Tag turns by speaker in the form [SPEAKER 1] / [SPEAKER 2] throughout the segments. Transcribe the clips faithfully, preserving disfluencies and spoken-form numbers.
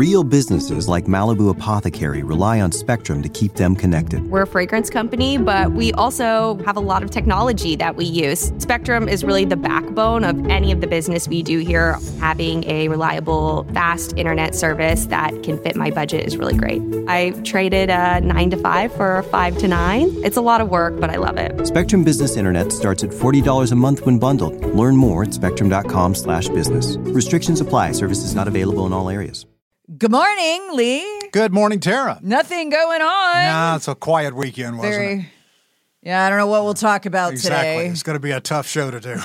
[SPEAKER 1] Real businesses like Malibu Apothecary rely on Spectrum to keep them connected.
[SPEAKER 2] We're a fragrance company, but we also have a lot of technology that we use. Spectrum is really the backbone of any of the business we do here. Having a reliable, fast internet service that can fit my budget is really great. I traded a nine to five for a five to nine. It's a lot of work, but I love it.
[SPEAKER 1] Spectrum Business Internet starts at forty dollars a month when bundled. Learn more at spectrum.com slash business. Restrictions apply. Services not available in all areas.
[SPEAKER 3] Good morning, Lee.
[SPEAKER 4] Good morning, Tara.
[SPEAKER 3] Nothing going on.
[SPEAKER 4] Nah, it's a quiet weekend, wasn't
[SPEAKER 3] Very,
[SPEAKER 4] it?
[SPEAKER 3] Yeah, I don't know what we'll talk about
[SPEAKER 4] exactly.
[SPEAKER 3] today.
[SPEAKER 4] It's going to be a tough show to do.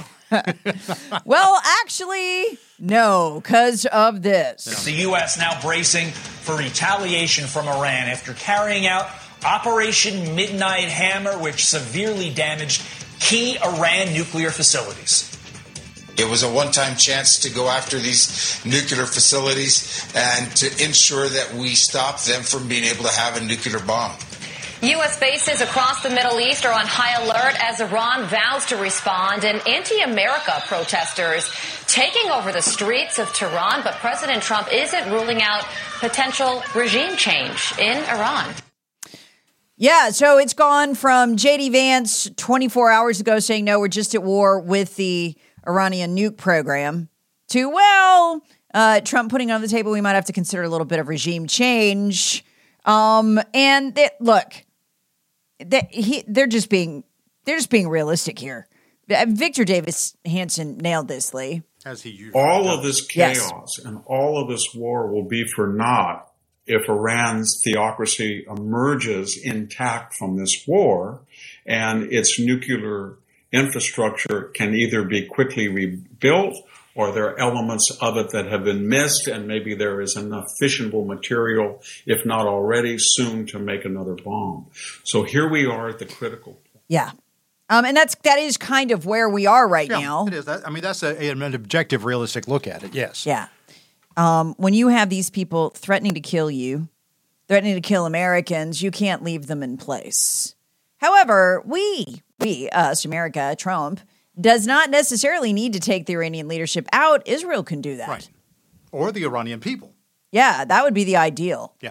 [SPEAKER 3] Well, actually, no, because of this.
[SPEAKER 5] The U S now bracing for retaliation from Iran after carrying out Operation Midnight Hammer, which severely damaged key Iran nuclear facilities.
[SPEAKER 6] It was a one-time chance to go after these nuclear facilities and to ensure that we stop them from being able to have a nuclear bomb.
[SPEAKER 7] U S bases across the Middle East are on high alert as Iran vows to respond, and anti-America protesters taking over the streets of Tehran. But President Trump isn't ruling out potential regime change in Iran.
[SPEAKER 3] Yeah, so it's gone from J D Vance twenty-four hours ago saying, no, we're just at war with the Iranian nuke program, to, well, uh, Trump putting on the table, we might have to consider a little bit of regime change. Um, and they, look, they, he, they're just being they're just being realistic here. Victor Davis Hanson nailed this, Lee.
[SPEAKER 4] As he usually
[SPEAKER 8] all
[SPEAKER 4] does.
[SPEAKER 8] of this chaos
[SPEAKER 3] yes.
[SPEAKER 8] and all of this war will be for naught if Iran's theocracy emerges intact from this war and its nuclear infrastructure can either be quickly rebuilt or there are elements of it that have been missed and maybe there is enough fissionable material, if not already, soon to make another bomb. So here we are at the critical point.
[SPEAKER 3] Yeah. Um, and that's, that is kind of where we are right
[SPEAKER 4] yeah,
[SPEAKER 3] now.
[SPEAKER 4] It is. That, I mean, that's a, an objective, realistic look at it, yes.
[SPEAKER 3] Yeah. Um, when you have these people threatening to kill you, threatening to kill Americans, you can't leave them in place. However, we, we, us, America, Trump, does not necessarily need to take the Iranian leadership out. Israel can do that.
[SPEAKER 4] Right. Or the Iranian people.
[SPEAKER 3] Yeah, that would be the ideal.
[SPEAKER 4] Yeah.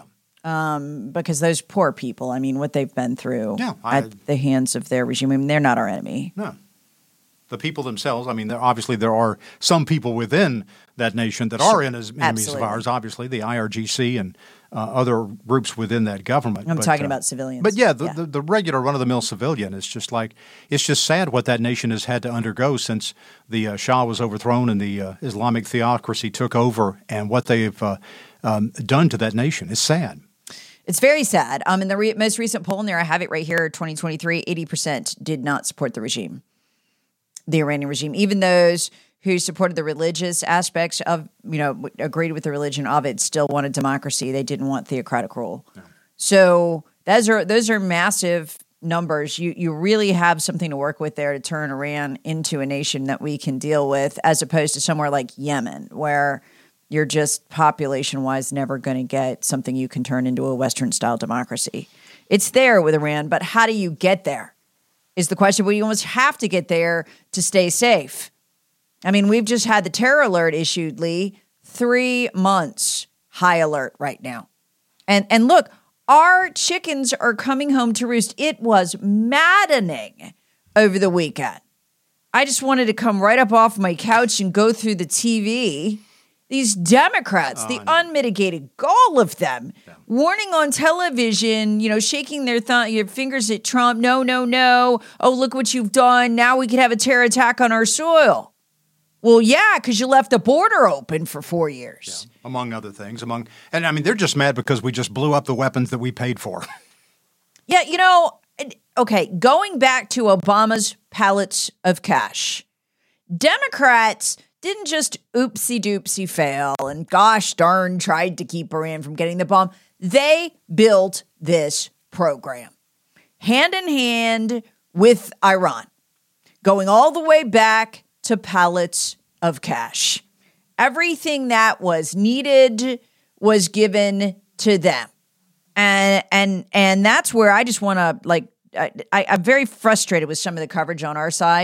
[SPEAKER 3] Um, because those poor people, I mean, what they've been through
[SPEAKER 4] yeah, I,
[SPEAKER 3] at the hands of their regime, I mean, they're not our enemy.
[SPEAKER 4] No. The people themselves, I mean, there, obviously there are some people within that nation that are in as enemies
[SPEAKER 3] Absolutely.
[SPEAKER 4] of ours, obviously, the I R G C and uh, other groups within that government.
[SPEAKER 3] I'm
[SPEAKER 4] but,
[SPEAKER 3] talking
[SPEAKER 4] uh,
[SPEAKER 3] about civilians.
[SPEAKER 4] But yeah the,
[SPEAKER 3] yeah.
[SPEAKER 4] the, the regular run-of-the-mill civilian is just like, it's just sad what that nation has had to undergo since the uh, Shah was overthrown and the uh, Islamic theocracy took over, and what they've uh, um, done to that nation is sad.
[SPEAKER 3] It's very sad. Um, in the re- most recent poll in there, I have it right here, twenty twenty-three, eighty percent did not support the regime, the Iranian regime. Even those who supported the religious aspects of, you know, agreed with the religion of it, still wanted democracy. They didn't want theocratic rule. No. So those are those are massive numbers. You you really have something to work with there to turn Iran into a nation that we can deal with, as opposed to somewhere like Yemen, where you're just population-wise never going to get something you can turn into a Western-style democracy. It's there with Iran, but how do you get there is the question. Well, you almost have to get there to stay safe. I mean, we've just had the terror alert issued, Lee, three months high alert right now. And and look, our chickens are coming home to roost. It was maddening over the weekend. I just wanted to come right up off my couch and go through the T V. These Democrats, oh, the unmitigated gall of them, yeah. warning on television, you know, shaking their th- your fingers at Trump. No, no, no. Oh, look what you've done. Now we could have a terror attack on our soil. Well, yeah, because you left the border open for four years.
[SPEAKER 4] Yeah, among other things. Among, and I mean, they're just mad because we just blew up the weapons that we paid for.
[SPEAKER 3] Yeah, you know, okay, going back to Obama's pallets of cash, Democrats didn't just oopsie-doopsie fail and gosh darn tried to keep Iran from getting the bomb. They built this program hand in hand with Iran, going all the way back to pallets of cash. Everything that was needed was given to them. And and and that's where I just want to, like, I, I, I'm very frustrated with some of the coverage on our side.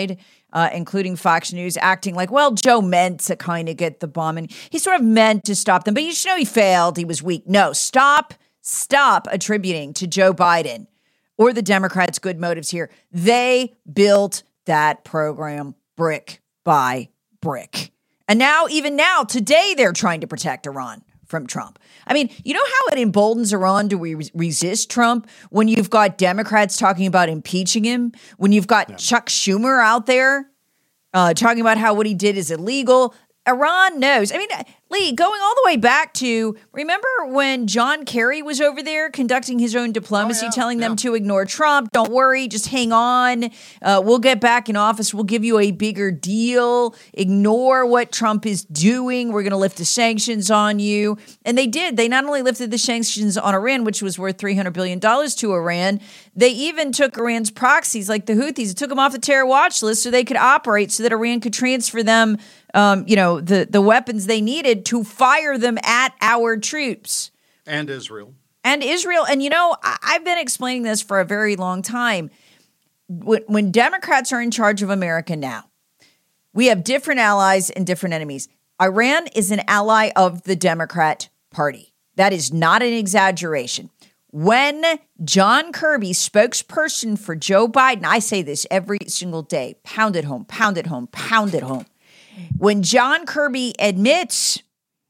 [SPEAKER 3] uh, including Fox News, acting like, well, Joe meant to kind of get the bomb, and he sort of meant to stop them, but you should know he failed. He was weak. No, stop, stop attributing to Joe Biden or the Democrats good motives here. They built that program brick by brick. And now, even now, today, they're trying to protect Iran from Trump. I mean, you know how it emboldens Iran to re- resist Trump when you've got Democrats talking about impeaching him, when you've got yeah. Chuck Schumer out there uh, talking about how what he did is illegal. Iran knows. I mean, Lee, going all the way back to, remember when John Kerry was over there conducting his own diplomacy, oh, yeah, telling yeah. them to ignore Trump? Don't worry, just hang on. Uh, we'll get back in office. We'll give you a bigger deal. Ignore what Trump is doing. We're going to lift the sanctions on you. And they did. They not only lifted the sanctions on Iran, which was worth three hundred billion dollars to Iran, they even took Iran's proxies like the Houthis and took them off the terror watch list so they could operate, so that Iran could transfer them Um, you know, the, the weapons they needed to fire them at our troops.
[SPEAKER 4] And Israel.
[SPEAKER 3] And Israel. And, you know, I, I've been explaining this for a very long time. When, when Democrats are in charge of America now, we have different allies and different enemies. Iran is an ally of the Democrat Party. That is not an exaggeration. When John Kirby, spokesperson for Joe Biden, I say this every single day, pound it home, pound it home, pound it home. When John Kirby admits,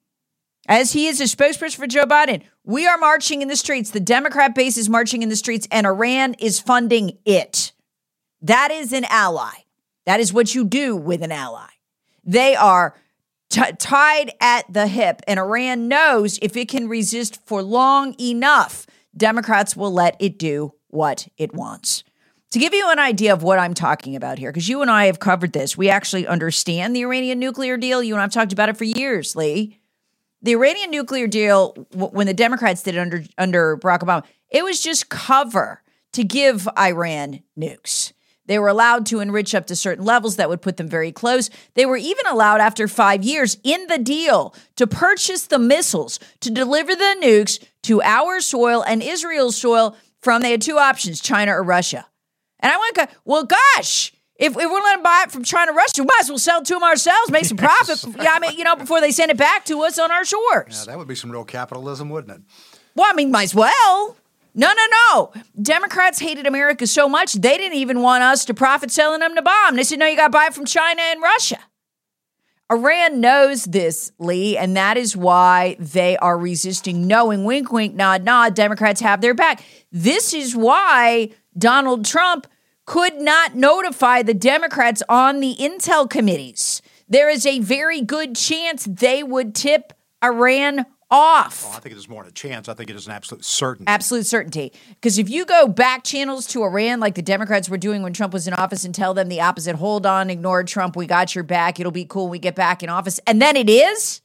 [SPEAKER 3] as he is a spokesperson for Joe Biden, we are marching in the streets, the Democrat base is marching in the streets, and Iran is funding it. That is an ally. That is what you do with an ally. They are t- tied at the hip, and Iran knows if it can resist for long enough, Democrats will let it do what it wants. To give you an idea of what I'm talking about here, because you and I have covered this, we actually understand the Iranian nuclear deal. You and I have talked about it for years, Lee. The Iranian nuclear deal, w- when the Democrats did it under, under Barack Obama, it was just cover to give Iran nukes. They were allowed to enrich up to certain levels that would put them very close. They were even allowed after five years in the deal to purchase the missiles to deliver the nukes to our soil and Israel's soil from, they had two options, China or Russia. And I went, well, gosh, if, if we're going to buy it from China, Russia, we might as well sell it to them ourselves, make some profit. Yeah, I mean, you know, before they send it back to us on our shores.
[SPEAKER 4] Yeah, that would be some real capitalism, wouldn't it?
[SPEAKER 3] Well, I mean, might as well. No, no, no. Democrats hated America so much, they didn't even want us to profit selling them the bomb. They said, no, you got to buy it from China and Russia. Iran knows this, Lee, and that is why they are resisting, knowing, wink, wink, nod, nod, Democrats have their back. This is why Donald Trump could not notify the Democrats on the intel committees. There is a very good chance they would tip Iran off.
[SPEAKER 4] Oh, I think it is more than a chance. I think it is an absolute certainty.
[SPEAKER 3] Absolute certainty. Because if you go back channels to Iran like the Democrats were doing when Trump was in office and tell them the opposite, hold on, ignore Trump, we got your back, it'll be cool when we get back in office, and then it is,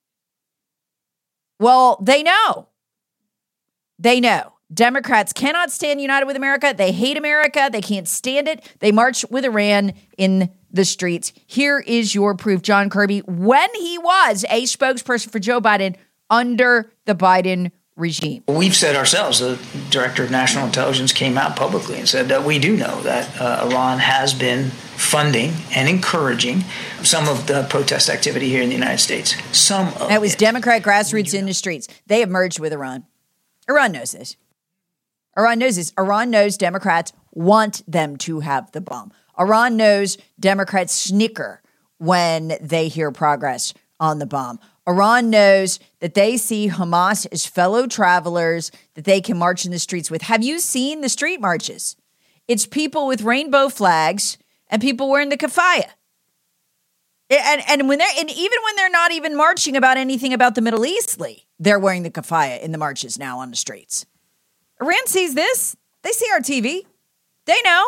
[SPEAKER 3] well, they know. They know. Democrats cannot stand united with America. They hate America. They can't stand it. They march with Iran in the streets. Here is your proof. John Kirby, when he was a spokesperson for Joe Biden under the Biden regime.
[SPEAKER 9] We've said ourselves, the director of national intelligence came out publicly and said that we do know that uh, Iran has been funding and encouraging some of the protest activity here in the United States. Some of
[SPEAKER 3] That was
[SPEAKER 9] it.
[SPEAKER 3] Democrat grassroots in the streets. They have merged with Iran. Iran knows this. Iran knows this. Iran knows Democrats want them to have the bomb. Iran knows Democrats snicker when they hear progress on the bomb. Iran knows that they see Hamas as fellow travelers that they can march in the streets with. Have you seen the street marches? It's people with rainbow flags and people wearing the keffiyeh. And, and when they're and even when they're not even marching about anything about the Middle East, Lee, they're wearing the keffiyeh in the marches now on the streets. Iran sees this. They see our T V. They know.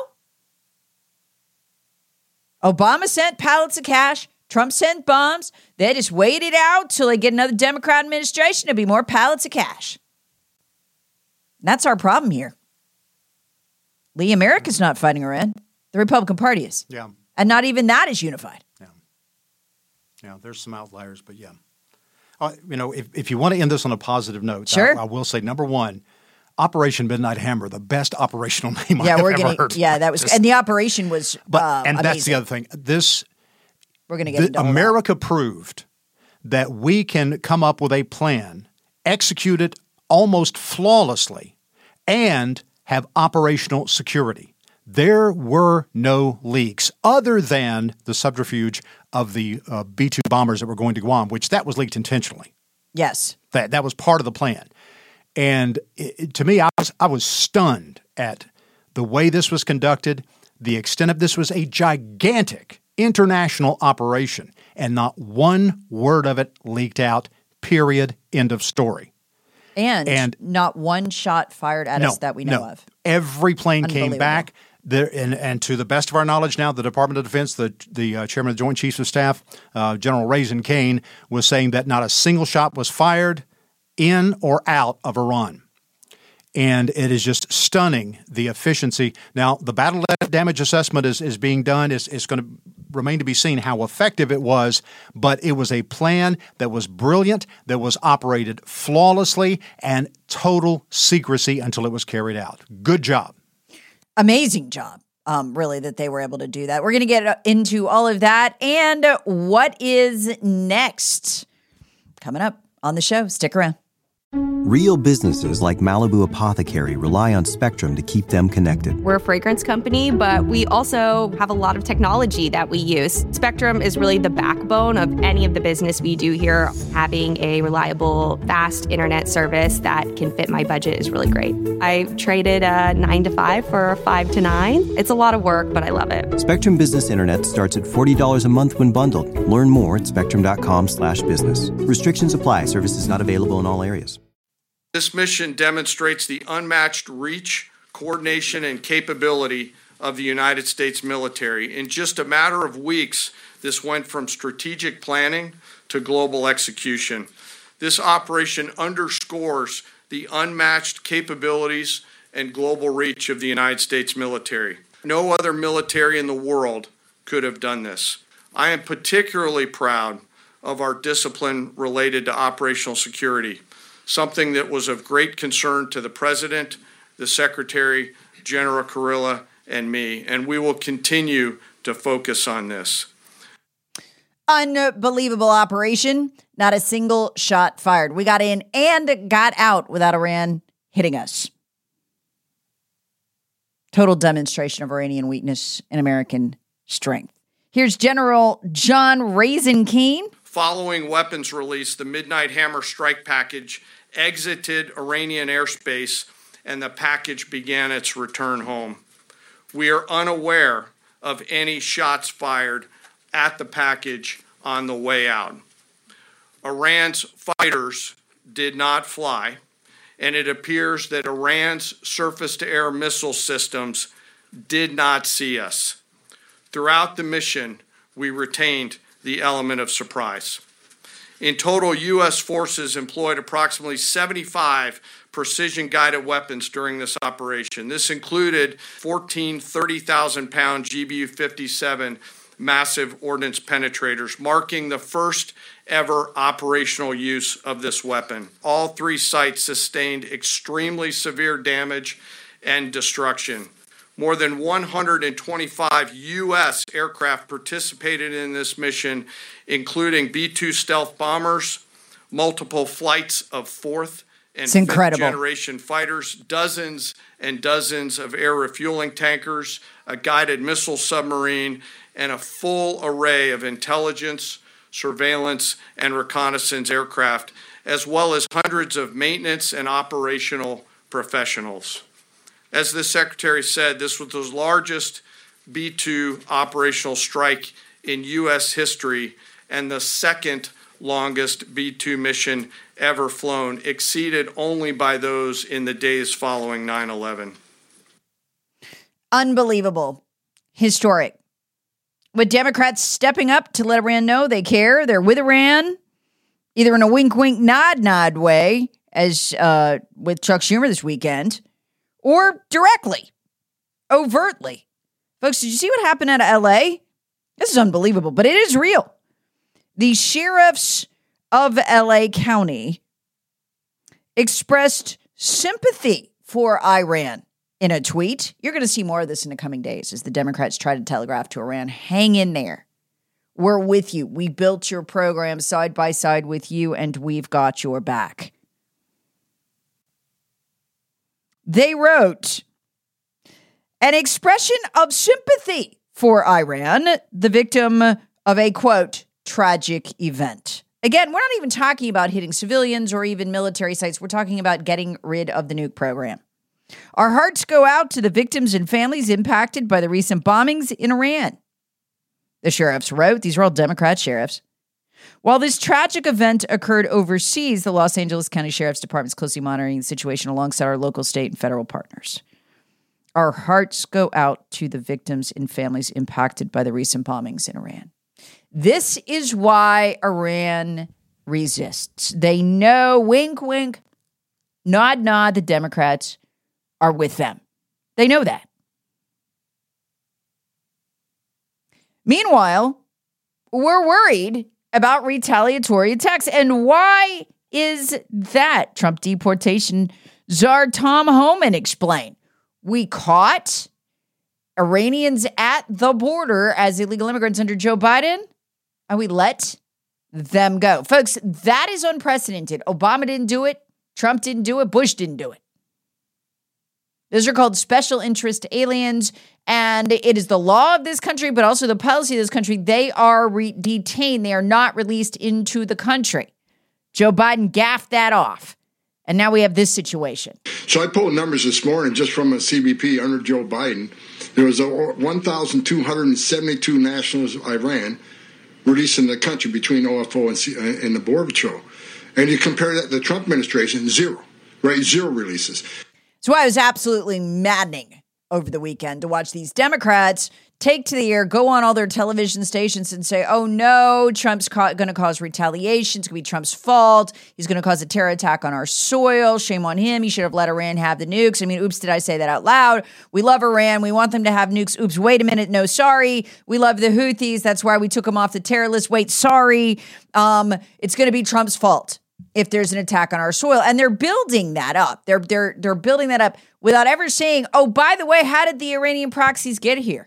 [SPEAKER 3] Obama sent pallets of cash. Trump sent bombs. They just waited out till they get another Democrat administration to be more pallets of cash. And that's our problem here. Lee, America's not fighting Iran. The Republican Party is.
[SPEAKER 4] Yeah.
[SPEAKER 3] And not even that is unified.
[SPEAKER 4] Yeah. Yeah, there's some outliers, but yeah. Uh, you know, if, if you want to end this on a positive note,
[SPEAKER 3] sure.
[SPEAKER 4] I, I will say, number one, Operation Midnight Hammer, the best operational name
[SPEAKER 3] yeah,
[SPEAKER 4] I've
[SPEAKER 3] we're
[SPEAKER 4] ever
[SPEAKER 3] gonna,
[SPEAKER 4] heard.
[SPEAKER 3] Yeah, that was,
[SPEAKER 4] Just,
[SPEAKER 3] and the operation was
[SPEAKER 4] but,
[SPEAKER 3] uh,
[SPEAKER 4] and
[SPEAKER 3] amazing.
[SPEAKER 4] that's the other thing. This,
[SPEAKER 3] we're going to get
[SPEAKER 4] the,
[SPEAKER 3] into all
[SPEAKER 4] America proved that we can come up with a plan, execute it almost flawlessly, and have operational security. There were no leaks other than the subterfuge of the uh, B two bombers that were going to Guam, which that was leaked intentionally.
[SPEAKER 3] Yes.
[SPEAKER 4] That that was part of the plan. And it, it, to me, I was I was stunned at the way this was conducted, the extent of this was a gigantic international operation, and not one word of it leaked out, period, end of story.
[SPEAKER 3] And,
[SPEAKER 4] and
[SPEAKER 3] not one shot fired at
[SPEAKER 4] no,
[SPEAKER 3] us that we know
[SPEAKER 4] no.
[SPEAKER 3] of.
[SPEAKER 4] Every plane came back. There, and, and to the best of our knowledge now, the Department of Defense, the the uh, Chairman of the Joint Chiefs of Staff, uh, General Raisin Kane, was saying that not a single shot was fired in or out of Iran. And it is just stunning, the efficiency. Now, the battle damage assessment is, is being done. It's, it's going to remain to be seen how effective it was, but it was a plan that was brilliant, that was operated flawlessly, and total secrecy until it was carried out. Good job.
[SPEAKER 3] Amazing job, um, really, that they were able to do that. We're going to get into all of that and what is next coming up on the show. Stick around.
[SPEAKER 1] Real businesses like Malibu Apothecary rely on Spectrum to keep them connected.
[SPEAKER 2] We're a fragrance company, but we also have a lot of technology that we use. Spectrum is really the backbone of any of the business we do here. Having a reliable, fast internet service that can fit my budget is really great. I traded a nine to five for a five to nine. It's a lot of work, but I love it.
[SPEAKER 1] Spectrum Business Internet starts at forty dollars a month when bundled. Learn more at spectrum.com slash business. Restrictions apply. Services not available in all areas.
[SPEAKER 10] This mission demonstrates the unmatched reach, coordination, and capability of the United States military. In just a matter of weeks, this went from strategic planning to global execution. This operation underscores the unmatched capabilities and global reach of the United States military. No other military in the world could have done this. I am particularly proud of our discipline related to operational security, something that was of great concern to the President, the Secretary, General Kurilla, and me, and we will continue to focus on this.
[SPEAKER 3] Unbelievable operation. Not a single shot fired. We got in and got out without Iran hitting us. Total demonstration of Iranian weakness and American strength. Here's General John Raisin Kane.
[SPEAKER 10] Following weapons release, the Midnight Hammer strike package exited Iranian airspace and the package began its return home. We are unaware of any shots fired at the package on the way out. Iran's fighters did not fly, and it appears that Iran's surface-to-air missile systems did not see us. Throughout the mission, we retained the element of surprise. In total, U S forces employed approximately seventy-five precision-guided weapons during this operation. This included fourteen thirty thousand pound G B U fifty-seven massive ordnance penetrators, marking the first ever operational use of this weapon. All three sites sustained extremely severe damage and destruction. More than one hundred twenty-five U S aircraft participated in this mission, including B two stealth bombers, multiple flights of fourth and fifth generation fighters, dozens and dozens of air refueling tankers, a guided missile submarine, and a full array of intelligence, surveillance, and reconnaissance aircraft, as well as hundreds of maintenance and operational professionals. As the Secretary said, this was the largest B two operational strike in U S history and the second longest B two mission ever flown, exceeded only by those in the days following nine eleven.
[SPEAKER 3] Unbelievable. Historic. With Democrats stepping up to let Iran know they care, they're with Iran, either in a wink, wink, nod, nod way, as uh, with Chuck Schumer this weekend, or directly, overtly. Folks, did you see what happened out of L A? This is unbelievable, but it is real. The sheriffs of L A County expressed sympathy for Iran in a tweet. You're going to see more of this in the coming days as the Democrats try to telegraph to Iran, hang in there. We're with you. We built your program side by side with you, and we've got your back. They wrote an expression of sympathy for Iran, the victim of a, quote, tragic event. Again, we're not even talking about hitting civilians or even military sites. We're talking about getting rid of the nuke program. Our hearts go out to the victims and families impacted by the recent bombings in Iran. The sheriffs wrote, these are all Democrat sheriffs. While this tragic event occurred overseas, the Los Angeles County Sheriff's Department is closely monitoring the situation alongside our local, state, and federal partners. Our hearts go out to the victims and families impacted by the recent bombings in Iran. This is why Iran resists. They know, wink, wink, nod, nod, the Democrats are with them. They know that. Meanwhile, we're worried about retaliatory attacks. And why is that? Trump deportation czar Tom Homan explained. We caught Iranians at the border as illegal immigrants under Joe Biden, and we let them go. Folks, that is unprecedented. Obama didn't do it. Trump didn't do it. Bush didn't do it. Those are called special interest aliens, and it is the law of this country, but also the policy of this country. They are re- detained. They are not released into the country. Joe Biden gaffed that off, and now we have this situation.
[SPEAKER 11] So I pulled numbers this morning just from a C B P under Joe Biden. There was a one thousand two hundred seventy-two nationals of Iran released in the country between O F O and, C- and the Border Patrol. And you compare that to the Trump administration, zero, right? Zero releases.
[SPEAKER 3] So it was absolutely maddening over the weekend to watch these Democrats take to the air, go on all their television stations and say, oh no, Trump's ca- going to cause retaliation. It's going to be Trump's fault. He's going to cause a terror attack on our soil. Shame on him. He should have let Iran have the nukes. I mean, oops, did I say that out loud? We love Iran. We want them to have nukes. Oops, wait a minute. No, sorry. We love the Houthis. That's why we took them off the terror list. Wait, sorry. Um, it's going to be Trump's fault if there's an attack on our soil. And they're building that up. They're they're they're building that up without ever saying, oh, by the way, how did the Iranian proxies get here?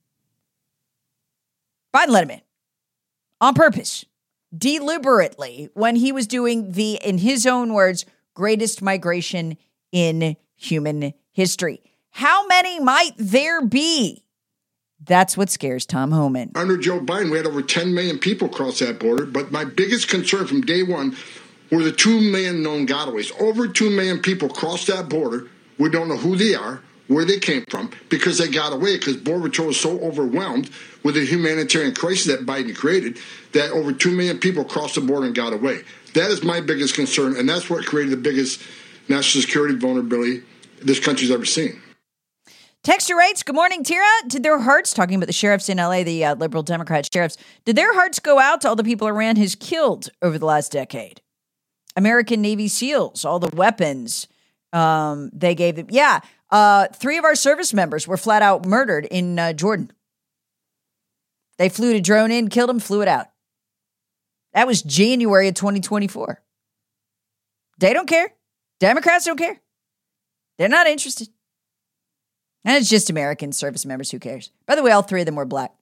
[SPEAKER 3] Biden let him in on purpose, deliberately, when he was doing the, in his own words, greatest migration in human history. How many might there be? That's what scares Tom Homan.
[SPEAKER 11] Under Joe Biden, we had over ten million people cross that border. But my biggest concern from day one were the two million known gotaways. Over two million people crossed that border. We don't know who they are, where they came from, because they got away, because Border Patrol is so overwhelmed with the humanitarian crisis that Biden created that over two million people crossed the border and got away. That is my biggest concern, and that's what created the biggest national security vulnerability this country's ever seen.
[SPEAKER 3] Texture rates, good morning, Tira. Did their hearts, talking about the sheriffs in L A, the uh, liberal Democrat sheriffs, did their hearts go out to all the people Iran has killed over the last decade? American Navy SEALs, all the weapons um, they gave them. Yeah, uh, three of our service members were flat out murdered in uh, Jordan. They flew a drone in, killed them, flew it out. That was January of twenty twenty-four. They don't care. Democrats don't care. They're not interested. And it's just American service members. Who cares? By the way, all three of them were black.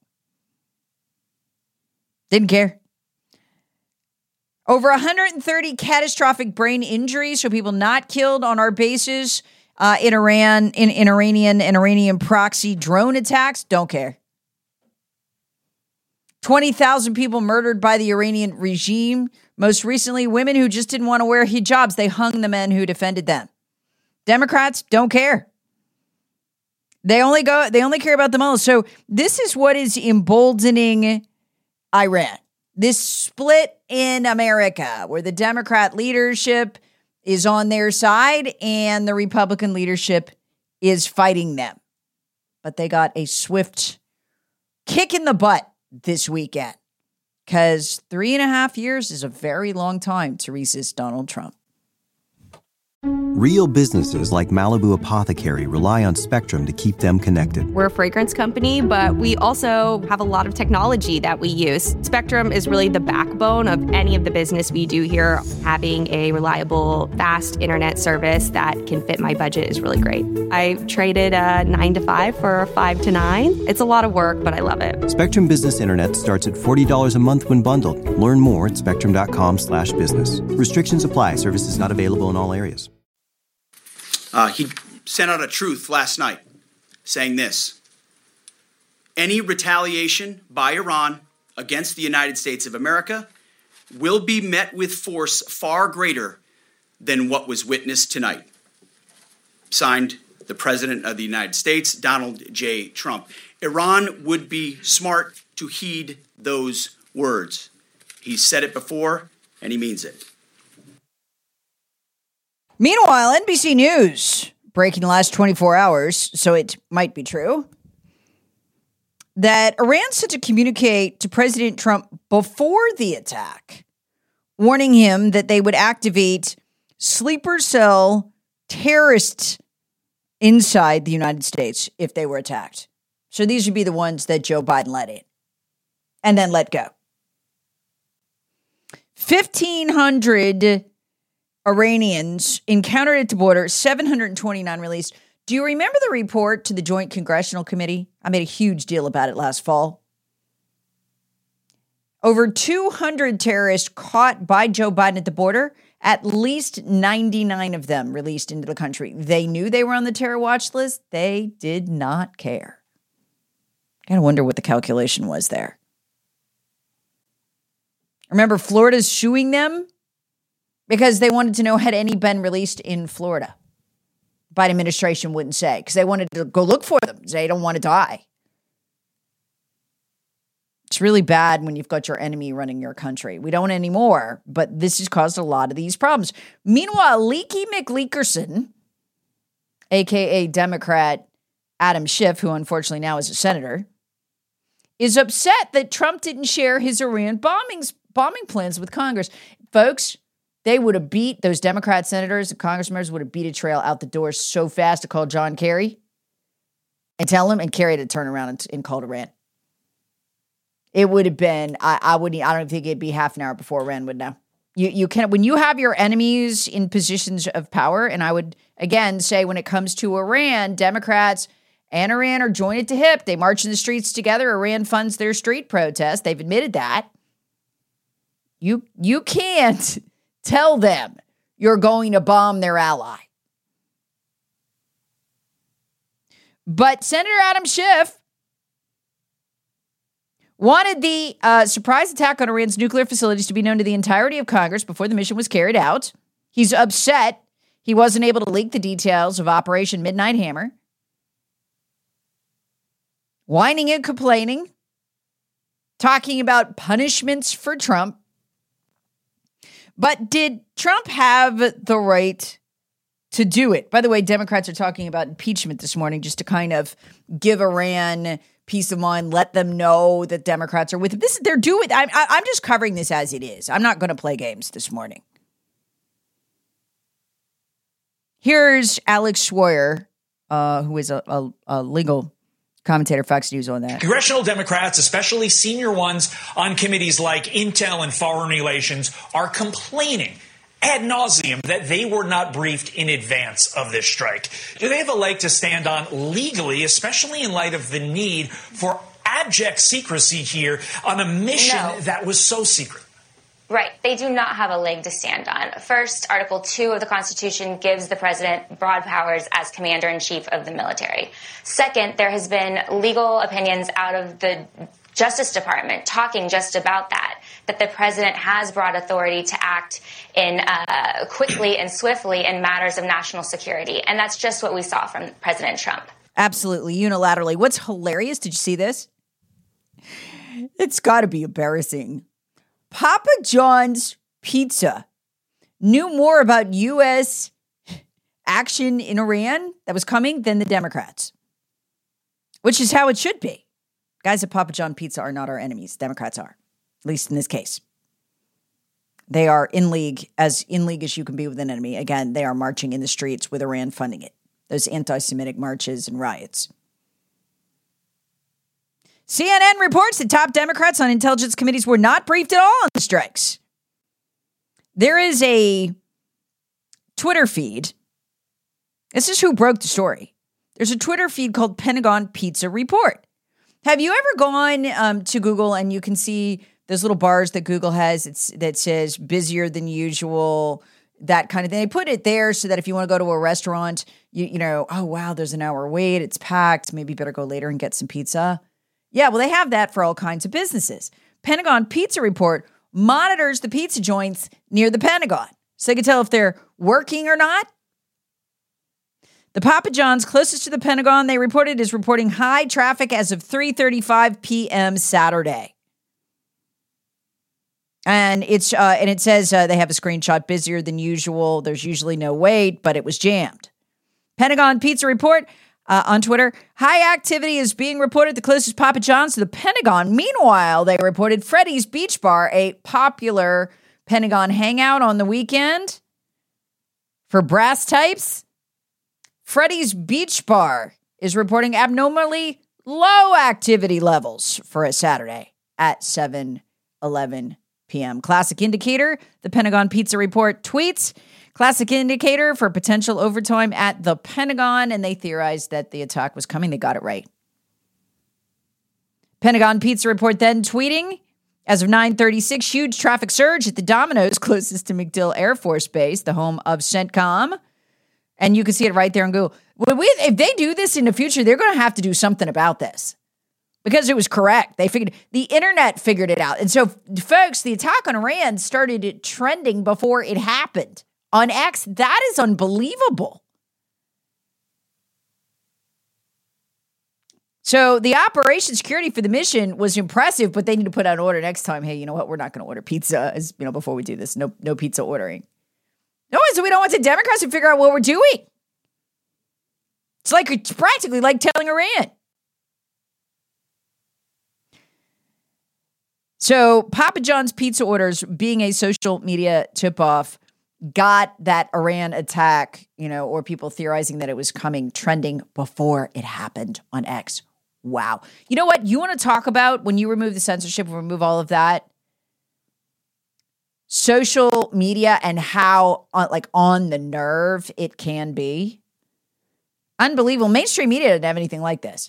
[SPEAKER 3] Didn't care. Over one hundred thirty catastrophic brain injuries, so people not killed on our bases uh, in Iran, in, in Iranian and Iranian proxy drone attacks. Don't care. twenty thousand people murdered by the Iranian regime. Most recently, women who just didn't want to wear hijabs. They hung the men who defended them. Democrats don't care. They only go. They only care about the models. So this is what is emboldening Iran. This split in America, where the Democrat leadership is on their side and the Republican leadership is fighting them. But they got a swift kick in the butt this weekend, because three and a half years is a very long time to resist Donald Trump.
[SPEAKER 1] Real businesses like Malibu Apothecary rely on Spectrum to keep them connected.
[SPEAKER 2] We're a fragrance company, but we also have a lot of technology that we use. Spectrum is really the backbone of any of the business we do here. Having a reliable, fast internet service that can fit my budget is really great. I traded a nine to five for a five to nine. It's a lot of work, but I love it.
[SPEAKER 1] Spectrum Business Internet starts at forty dollars a month when bundled. Learn more at spectrum.com slash business. Restrictions apply. Services not available in all areas.
[SPEAKER 12] Uh, he sent out a truth last night saying this: any retaliation by Iran against the United States of America will be met with force far greater than what was witnessed tonight. Signed, the President of the United States, Donald J. Trump. Iran would be smart to heed those words. He's said it before, and he means it.
[SPEAKER 3] Meanwhile, N B C News, breaking the last twenty-four hours, so it might be true, that Iran set to communicate to President Trump before the attack, warning him that they would activate sleeper cell terrorists inside the United States if they were attacked. So these would be the ones that Joe Biden let in and then let go. fifteen hundred Iranians encountered at the border, seven hundred twenty-nine released. Do you remember the report to the Joint Congressional Committee? I made a huge deal about it last fall. Over two hundred terrorists caught by Joe Biden at the border, at least ninety-nine of them released into the country. They knew they were on the terror watch list. They did not care. Gotta wonder what the calculation was there. Remember, Florida's suing them because they wanted to know had any been released in Florida. Biden administration wouldn't say because they wanted to go look for them. They don't want to die. It's really bad when you've got your enemy running your country. We don't anymore, but this has caused a lot of these problems. Meanwhile, Leaky McLeakerson, a k a. Democrat Adam Schiff, who unfortunately now is a senator, is upset that Trump didn't share his Iran bombings, bombing plans with Congress. Folks, they would have beat, those Democrat senators and congressmen would have beat a trail out the door so fast to call John Kerry and tell him, and Kerry to turn around and, and call Iran. It would have been, I, I wouldn't, I don't think it'd be half an hour before Iran would know. You, you can, when you have your enemies in positions of power, and I would, again, say when it comes to Iran, Democrats and Iran are joined at the hip. They march in the streets together. Iran funds their street protests. They've admitted that. You, you can't tell them you're going to bomb their ally. But Senator Adam Schiff wanted the uh, surprise attack on Iran's nuclear facilities to be known to the entirety of Congress before the mission was carried out. He's upset he wasn't able to leak the details of Operation Midnight Hammer. Whining and complaining, talking about punishments for Trump. But did Trump have the right to do it? By the way, Democrats are talking about impeachment this morning just to kind of give Iran peace of mind, let them know that Democrats are with it. This, they're doing. I'm, I'm just covering this as it is. I'm not going to play games this morning. Here's Alex Schweier, uh, who is a, a, a legal commentator, Fox News, on that.
[SPEAKER 5] Congressional Democrats, especially senior ones on committees like Intel and Foreign Relations, are complaining ad nauseum that they were not briefed in advance of this strike. Do they have a leg to stand on legally, especially in light of the need for abject secrecy here on a mission
[SPEAKER 13] No.
[SPEAKER 5] that was so secret?
[SPEAKER 13] Right. They do not have a leg to stand on. First, Article two of the Constitution gives the president broad powers as commander-in-chief of the military. Second, there has been legal opinions out of the Justice Department talking just about that, that the president has broad authority to act in uh, quickly and swiftly in matters of national security. And that's just what we saw from President Trump.
[SPEAKER 3] Absolutely, unilaterally. What's hilarious, did you see this? It's got to be embarrassing. Papa John's Pizza knew more about U S action in Iran that was coming than the Democrats, which is how it should be. Guys at Papa John Pizza are not our enemies. Democrats are, at least in this case. They are in league, as in league as you can be with an enemy. Again, they are marching in the streets with Iran funding it. Those anti-Semitic marches and riots. C N N reports that top Democrats on intelligence committees were not briefed at all on the strikes. There is a Twitter feed. This is who broke the story. There's a Twitter feed called Pentagon Pizza Report. Have you ever gone um, to Google and you can see those little bars that Google has it's, that says busier than usual, that kind of thing? They put it there so that if you want to go to a restaurant, you, you know, oh, wow, there's an hour wait. It's packed. Maybe you better go later and get some pizza. Yeah, well, they have that for all kinds of businesses. Pentagon Pizza Report monitors the pizza joints near the Pentagon so they can tell if they're working or not. The Papa John's closest to the Pentagon, they reported, is reporting high traffic as of three thirty-five p.m. Saturday. And it's uh, and it says uh, they have a screenshot, busier than usual. There's usually no wait, but it was jammed. Pentagon Pizza Report uh, on Twitter, high activity is being reported at the closest Papa John's to the Pentagon. Meanwhile, they reported Freddy's Beach Bar, a popular Pentagon hangout on the weekend for brass types. Freddy's Beach Bar is reporting abnormally low activity levels for a Saturday at seven eleven p.m. Classic indicator, the Pentagon Pizza Report tweets, classic indicator for potential overtime at the Pentagon, and they theorized that the attack was coming. They got it right. Pentagon Pizza Report then tweeting, as of nine thirty-six, huge traffic surge at the Domino's closest to MacDill Air Force Base, the home of CENTCOM. And you can see it right there on Google. If they do this in the future, they're going to have to do something about this because it was correct. They figured the internet figured it out. And so, folks, the attack on Iran started trending before it happened on X. That is unbelievable. So the operation security for the mission was impressive, but they need to put out an order next time. Hey, you know what? We're not going to order pizza as you know before we do this. No, no pizza ordering. No, so we don't want the Democrats to figure out what we're doing. It's like it's practically like telling Iran. So Papa John's pizza orders, being a social media tip-off, got that Iran attack, you know, or people theorizing that it was coming, trending before it happened on X. Wow. You know what? You want to talk about when you remove the censorship and remove all of that? Social media and how, uh, like, on the nerve it can be. Unbelievable. Mainstream media didn't have anything like this.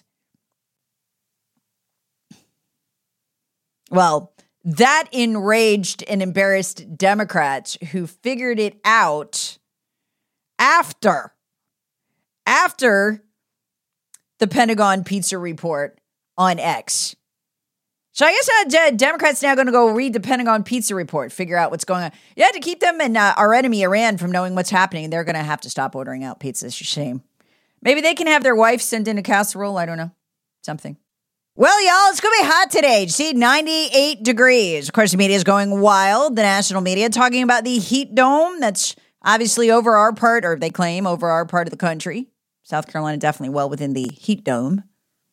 [SPEAKER 3] Well, that enraged and embarrassed Democrats who figured it out after, after the Pentagon Pizza Report on X. So I guess uh, Democrats now going to go read the Pentagon Pizza Report, figure out what's going on. Yeah, to keep them and uh, our enemy Iran from knowing what's happening, they're going to have to stop ordering out pizza. It's a shame. Maybe they can have their wife send in a casserole. I don't know. Something. Well, y'all, it's going to be hot today. See, ninety-eight degrees. Of course, the media is going wild. The national media talking about the heat dome that's obviously over our part, or they claim over our part of the country. South Carolina definitely well within the heat dome.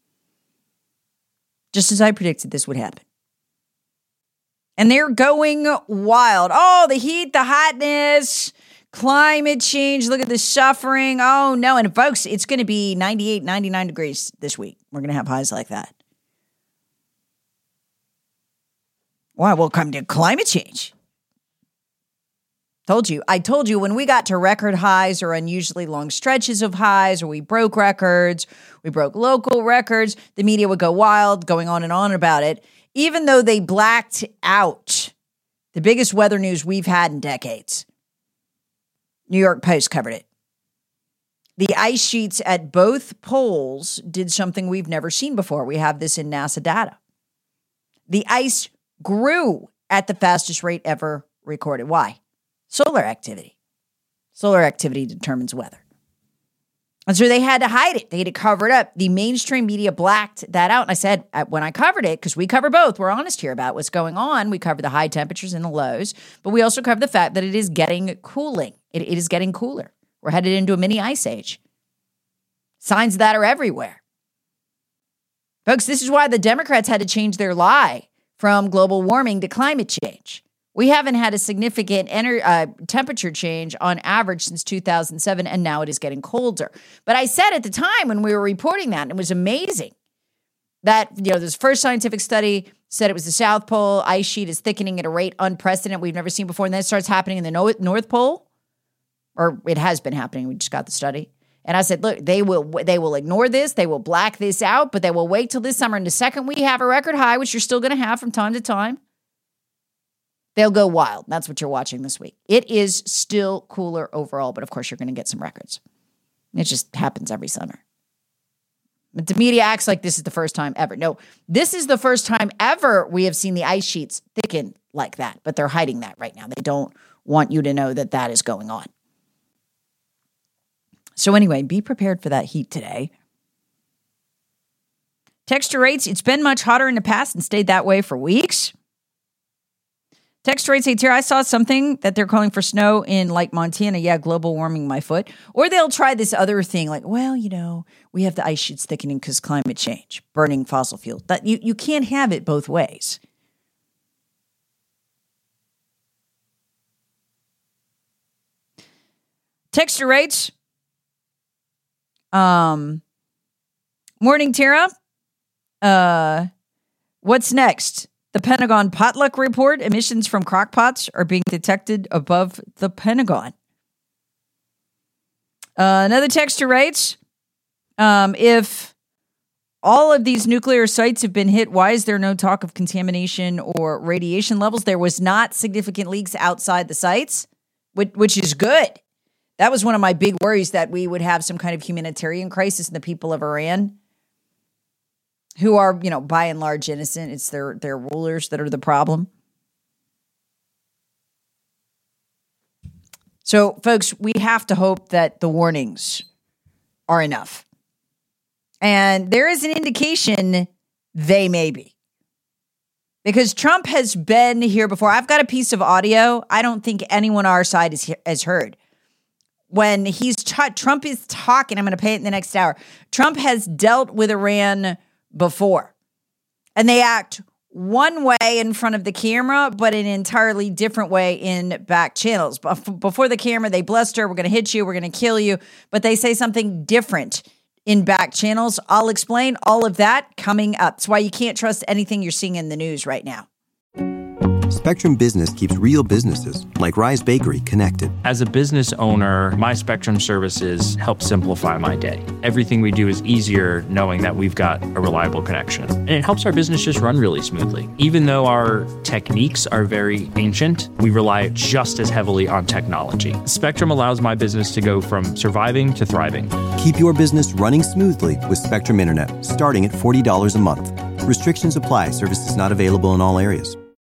[SPEAKER 3] Just as I predicted this would happen. And they're going wild. Oh, the heat, the hotness, climate change. Look at the suffering. Oh, no. And folks, it's going to be ninety-eight, ninety-nine degrees this week. We're going to have highs like that. Why? Well, come to climate change. Told you. I told you when we got to record highs or unusually long stretches of highs, or we broke records, we broke local records, the media would go wild, going on and on about it, even though they blacked out the biggest weather news we've had in decades. New York Post covered it. The ice sheets at both poles did something we've never seen before. We have this in NASA data. The ice grew at the fastest rate ever recorded. Why? Solar activity. Solar activity determines weather. And so they had to hide it. They had to cover it up. The mainstream media blacked that out. And I said, when I covered it, because we cover both, we're honest here about what's going on. We cover the high temperatures and the lows, but we also cover the fact that it is getting cooling. It, it is getting cooler. We're headed into a mini ice age. Signs of that are everywhere. Folks, this is why the Democrats had to change their lie from global warming to climate change. We haven't had a significant ener- uh, temperature change on average since two thousand seven, and now it is getting colder. But I said at the time when we were reporting that, and it was amazing, that, you know, this first scientific study said it was the South Pole. Ice sheet is thickening at a rate unprecedented we've never seen before. And then it starts happening in the no- North Pole, or it has been happening. We just got the study. And I said, look, they will they will ignore this. They will black this out, but they will wait till this summer. And the second we have a record high, which you're still going to have from time to time, they'll go wild. That's what you're watching this week. It is still cooler overall, but of course you're going to get some records. It just happens every summer. But the media acts like this is the first time ever. No, this is the first time ever we have seen the ice sheets thicken like that, but they're hiding that right now. They don't want you to know that that is going on. So anyway, be prepared for that heat today. Texture rates, it's been much hotter in the past and stayed that way for weeks. Texture rates, hey, Tara, I saw something that they're calling for snow in like Montana. Yeah, global warming my foot. Or they'll try this other thing like, well, you know, we have the ice sheets thickening because climate change, burning fossil fuel. That you, you can't have it both ways. Texture rates. Um, morning, Tara. Uh, what's next? The Pentagon potluck report. Emissions from crockpots are being detected above the Pentagon. Uh, another texture rates. Um, if all of these nuclear sites have been hit, why is there no talk of contamination or radiation levels? There was not significant leaks outside the sites, which, which is good. That was one of my big worries, that we would have some kind of humanitarian crisis in the people of Iran, who are, you know, by and large innocent. It's their, their rulers that are the problem. So, folks, we have to hope that the warnings are enough. And there is an indication they may be. Because Trump has been here before. I've got a piece of audio I don't think anyone on our side has, has heard. When he's t- Trump is talking, I'm going to play it in the next hour. Trump has dealt with Iran before, and they act one way in front of the camera, but an entirely different way in back channels. Before the camera, they bluster, we're going to hit you, we're going to kill you, but they say something different in back channels. I'll explain all of that coming up. That's why you can't trust anything you're seeing in the news right now.
[SPEAKER 1] Spectrum Business keeps real businesses, like Rise Bakery, connected.
[SPEAKER 14] As a business owner, my Spectrum services help simplify my day. Everything we do is easier knowing that we've got a reliable connection. And it helps our business just run really smoothly. Even though our techniques are very ancient, we rely just as heavily on technology. Spectrum allows my business to go from surviving to thriving.
[SPEAKER 1] Keep your business running smoothly with Spectrum Internet, starting at forty dollars a month. Restrictions apply. Services not available in all areas.